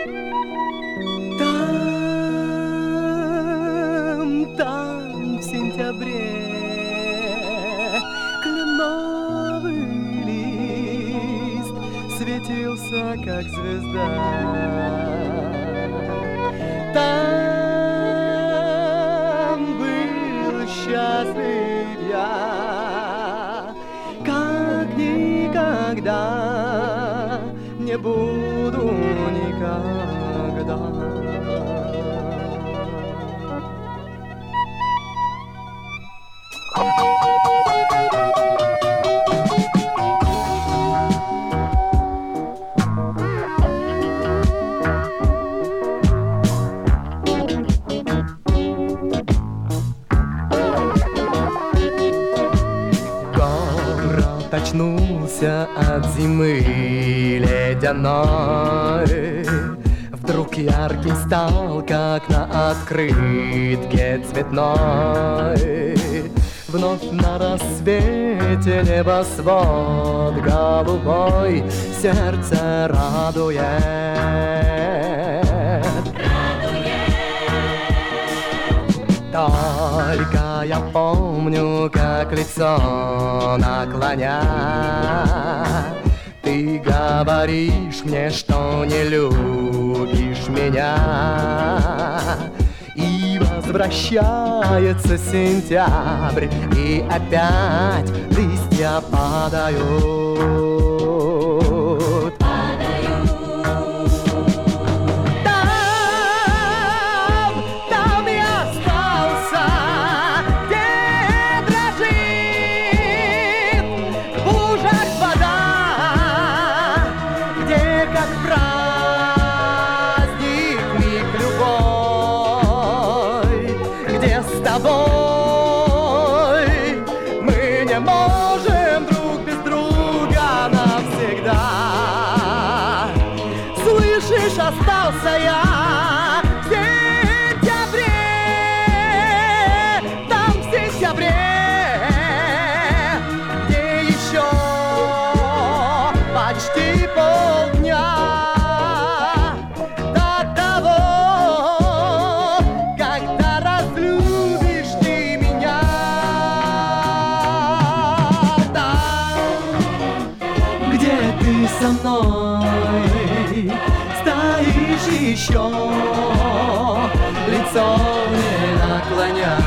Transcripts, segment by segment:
Там в сентябре кленовый лист светился, как звезда. Там был счастлив я, как никогда не буду никогда. Очнулся от зимы ледяной, вдруг ярким стал, как на открытке цветной. Вновь на рассвете небосвод голубой сердце радует. Только я помню, как лицо наклоня, ты говоришь мне, что не любишь меня. И возвращается сентябрь, и опять листья падают. Остался я в сентябре, там в сентябре, где еще почти полдня до того, когда разлюбишь ты меня. Там, где ты со мной стоишь еще, лицо не наклоня.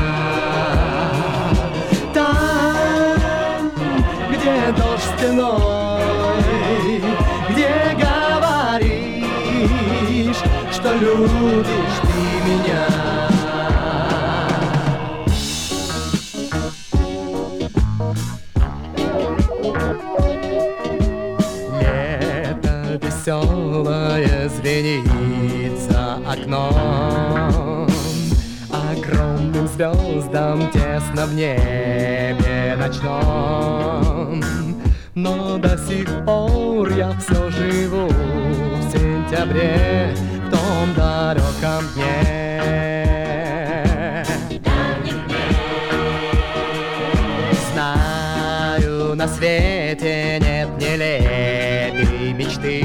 Там, где дождь стеной, где говоришь, что любишь ты меня. Веселое звенит за окном, огромным звездам тесно в небе ночном. Но до сих пор я все живу в сентябре, в том далеком дне. Знаю, на свете нет нелепей мечты,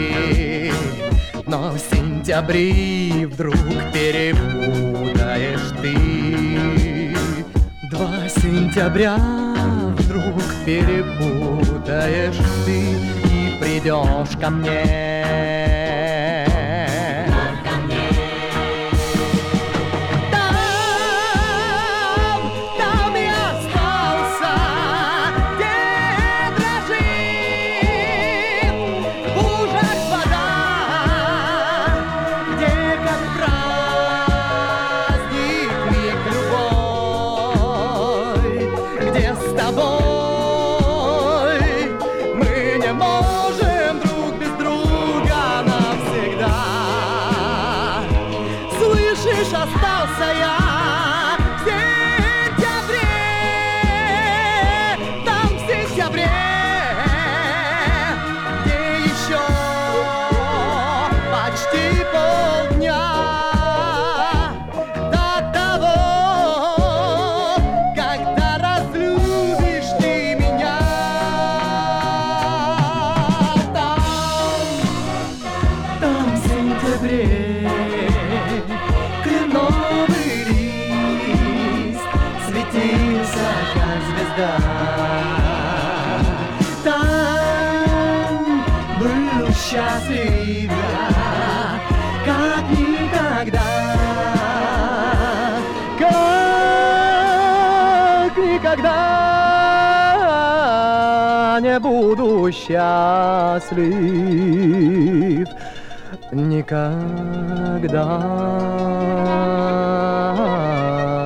но в сентябре вдруг перепутаешь ты. 2 сентября вдруг перепутаешь ты и придешь ко мне. Остался я в сентябре, там в сентябре, где еще почти полдня до того, когда разлюбишь ты меня. Там в сентябре. декабре кленовый лист светился, как звезда. Там был счастлив я, как никогда, как никогда не буду счастлив никогда.